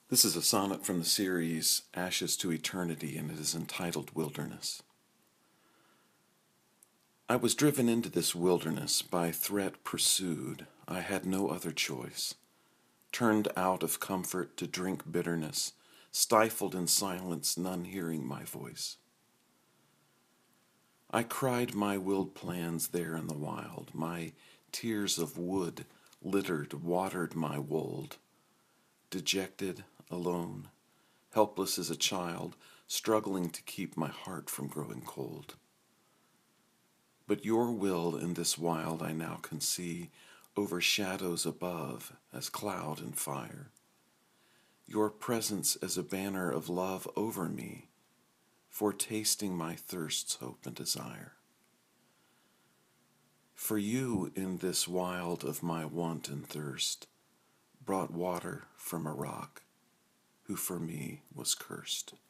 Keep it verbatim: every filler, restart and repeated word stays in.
This is a sonnet from the series Ashes to Eternity, and it is entitled Wilderness. I was driven into this wilderness by threat pursued. I had no other choice. Turned out of comfort to drink bitterness, stifled in silence, none hearing my voice. I cried my willed plans there in the wild. My tears of wood littered, watered my wold. Dejected, alone, helpless as a child, struggling to keep my heart from growing cold. But your will in this wild I now can see overshadows above as cloud and fire. Your presence as a banner of love over me, foretasting my thirst's hope and desire. For you in this wild of my want and thirst brought water from a rock, who for me was cursed.